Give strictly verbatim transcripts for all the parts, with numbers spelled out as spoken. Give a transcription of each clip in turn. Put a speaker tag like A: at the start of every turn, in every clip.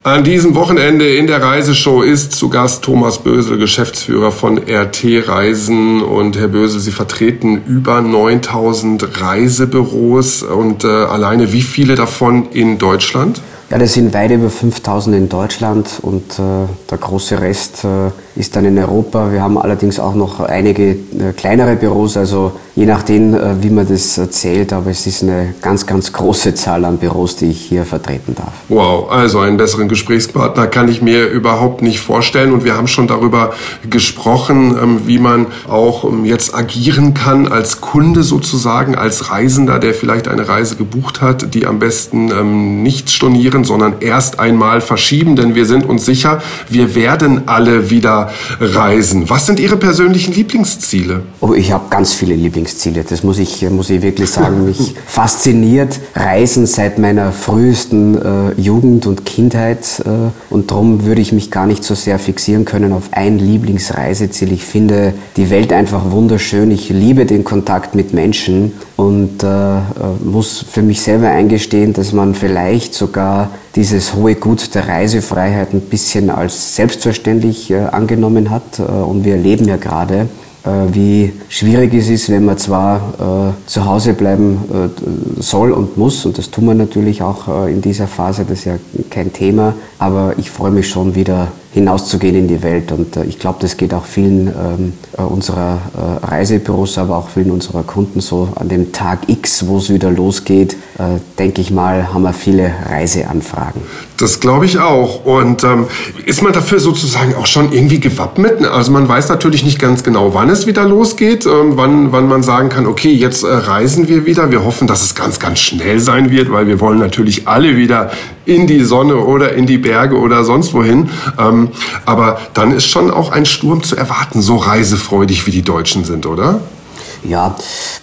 A: An diesem Wochenende in der Reiseshow ist zu Gast Thomas Bösel, Geschäftsführer von R T Reisen. Und Herr Bösel, Sie vertreten über neuntausend Reisebüros und äh, alleine wie viele davon in Deutschland?
B: Ja, das sind weit über fünftausend in Deutschland und äh, der große Rest äh, ist dann in Europa. Wir haben allerdings auch noch einige äh, kleinere Büros, also je nachdem, äh, wie man das erzählt, aber es ist eine ganz, ganz große Zahl an Büros, die ich hier vertreten darf.
A: Wow, also einen besseren Gesprächspartner kann ich mir überhaupt nicht vorstellen. Und wir haben schon darüber gesprochen, ähm, wie man auch ähm, jetzt agieren kann als Kunde sozusagen, als Reisender, der vielleicht eine Reise gebucht hat, die am besten ähm, nicht stornieren, sondern erst einmal verschieben, denn wir sind uns sicher, wir werden alle wieder reisen. Was sind Ihre persönlichen Lieblingsziele?
B: Oh, ich habe ganz viele Lieblingsziele, das muss ich, muss ich wirklich sagen. Mich fasziniert Reisen seit meiner frühesten äh, Jugend und Kindheit äh, und darum würde ich mich gar nicht so sehr fixieren können auf ein Lieblingsreiseziel. Ich finde die Welt einfach wunderschön, ich liebe den Kontakt mit Menschen und äh, muss für mich selber eingestehen, dass man vielleicht sogar dieses hohe Gut der Reisefreiheit ein bisschen als selbstverständlich äh, angenommen hat. Äh, und wir erleben ja gerade, äh, wie schwierig es ist, wenn man zwar äh, zu Hause bleiben äh, soll und muss, und das tun wir natürlich auch äh, in dieser Phase, das ist ja kein Thema, aber ich freue mich schon wieder hinauszugehen in die Welt und äh, ich glaube, das geht auch vielen ähm, äh, unserer äh, Reisebüros, aber auch vielen unserer Kunden so. An dem Tag X, wo es wieder losgeht, äh, denke ich mal, haben wir viele Reiseanfragen.
A: Das glaube ich auch. Und ähm, ist man dafür sozusagen auch schon irgendwie gewappnet? Also man weiß natürlich nicht ganz genau, wann es wieder losgeht, ähm, wann, wann man sagen kann, okay, jetzt äh, reisen wir wieder. Wir hoffen, dass es ganz, ganz schnell sein wird, weil wir wollen natürlich alle wieder in die Sonne oder in die Berge oder sonst wohin. Ähm, aber dann ist schon auch ein Sturm zu erwarten, so reisefreudig wie die Deutschen sind, oder?
B: Ja,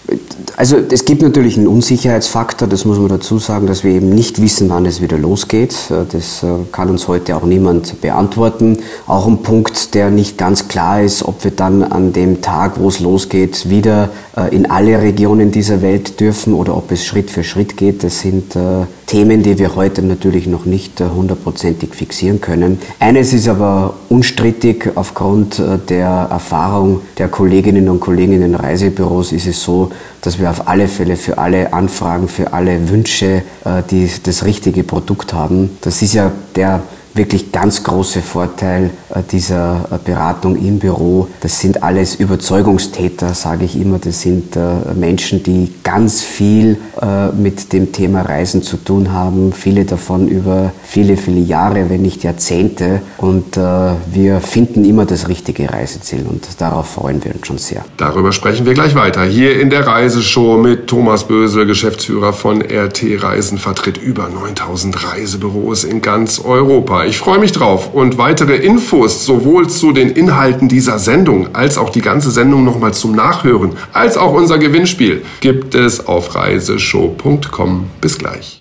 B: also es gibt natürlich einen Unsicherheitsfaktor, das muss man dazu sagen, dass wir eben nicht wissen, wann es wieder losgeht. Das kann uns heute auch niemand beantworten. Auch ein Punkt, der nicht ganz klar ist, ob wir dann an dem Tag, wo es losgeht, wieder in alle Regionen dieser Welt dürfen oder ob es Schritt für Schritt geht. Das sind Themen, die wir heute natürlich noch nicht hundertprozentig fixieren können. Eines ist aber unstrittig, aufgrund der Erfahrung der Kolleginnen und Kollegen in den Reisebüros ist es so, dass wir auf alle Fälle für alle Anfragen, für alle Wünsche äh, die, das richtige Produkt haben. Das ist ja der wirklich ganz große Vorteil äh, dieser äh, Beratung im Büro. Das sind alles Überzeugungstäter, sage ich immer. Das sind äh, Menschen, die ganz viel äh, mit dem Thema Reisen zu tun haben. Viele davon über viele, viele Jahre, wenn nicht Jahrzehnte. Und äh, wir finden immer das richtige Reiseziel und darauf freuen wir uns schon sehr.
A: Darüber sprechen wir gleich weiter. Hier in der Reiseshow mit Thomas Bösel, Geschäftsführer von R T Reisen, vertritt über neuntausend Reisebüros in ganz Europa. Ich freue mich drauf und weitere Infos sowohl zu den Inhalten dieser Sendung als auch die ganze Sendung nochmal zum Nachhören, als auch unser Gewinnspiel gibt es auf reiseshow punkt com. Bis gleich.